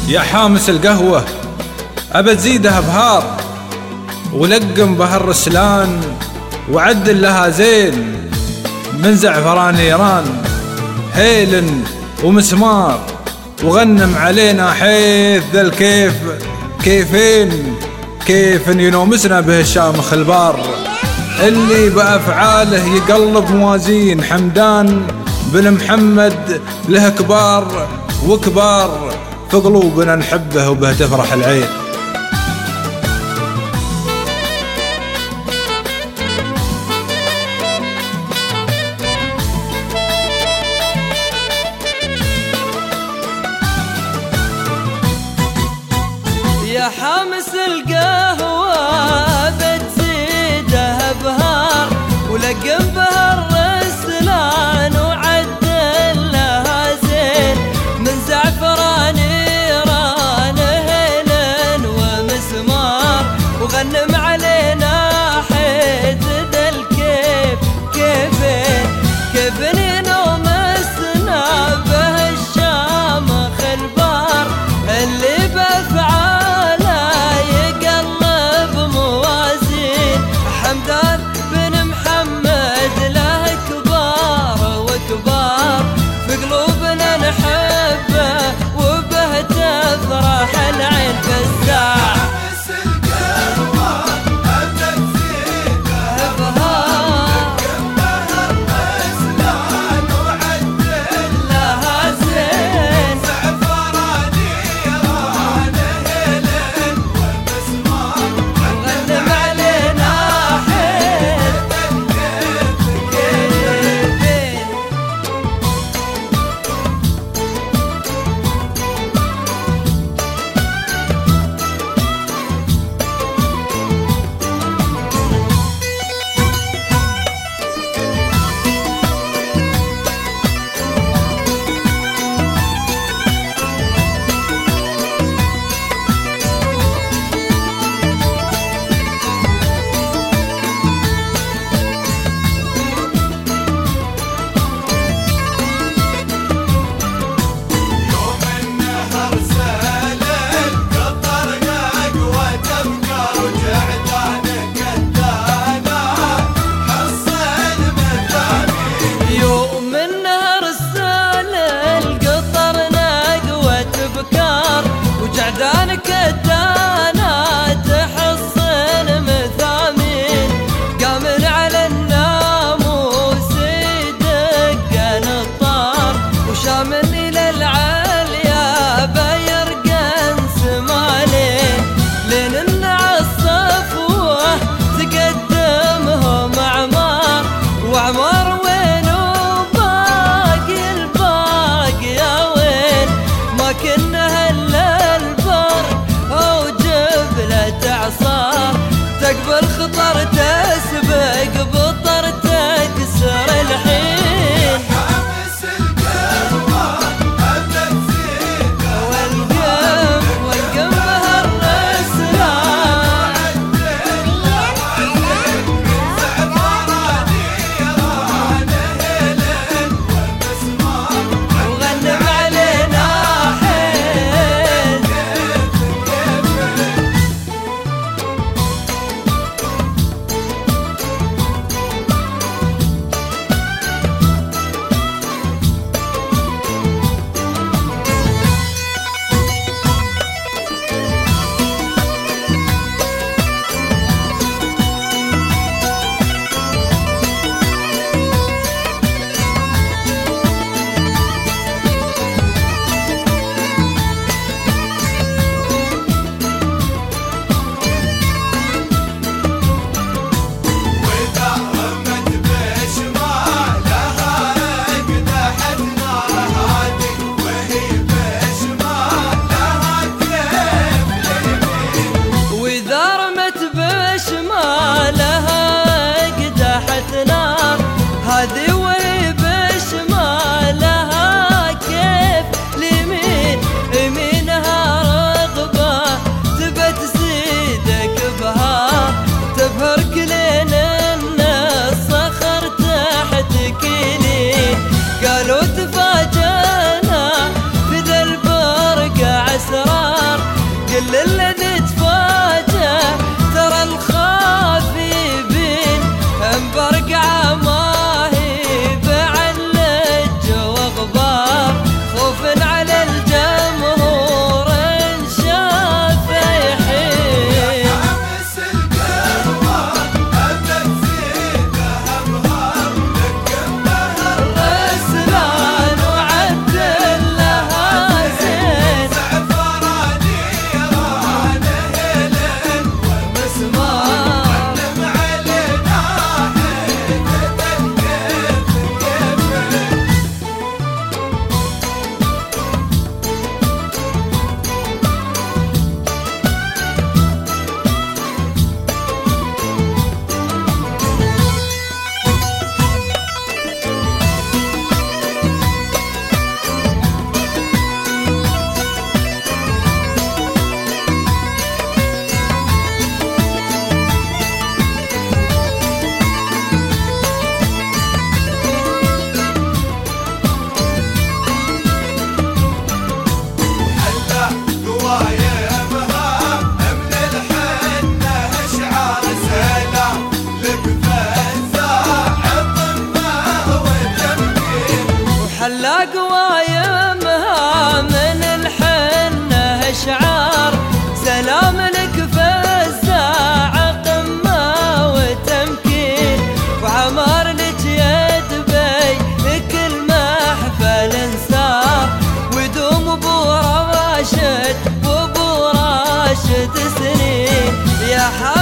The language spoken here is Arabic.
يا حامس القهوة أبى تزيدها بهار، ولقم بها الرسلان وعدل لها زين من زعفران إيران، هيل ومسمار، وغنم علينا حيث ذا الكيف كيف ينومسنا به الشامخ البار، اللي بأفعاله يقلب موازين. حمدان بن محمد له كبار وكبار، في قلوبنا نحبه وبه تفرح العين. يا حامس القهوة بتزيدها بهار، ولقم بها الرسلان وعدل لها زين من زعفران إيران، هيل ومسمار، وغنم علينا حيث ذا الكيف كيف ينومسنا به الشامخ البار، اللي بأفعاله يقلب موازين. حمدان بن محمد له كبار وكبار، في قلوبنا نحبه وبه تفرح العين. فزاع وجعدانك الدانات تحصن مثامين، قامن على الناموس يدق نطار، وشامل إلى العالية بيرقن سمالين، لين الصفوة تقدمهم أعمار، وأعمار وينو باقي الباقي يا وين، ما كنا تقبل خطر تسبق بطر تكسر الحين. حامس القهوة أبى تزيدها والقم بها الرسلان، زعفران إيران، هيل ومسمار، وغنم علينا حيل راشد وابو راشد سنين يا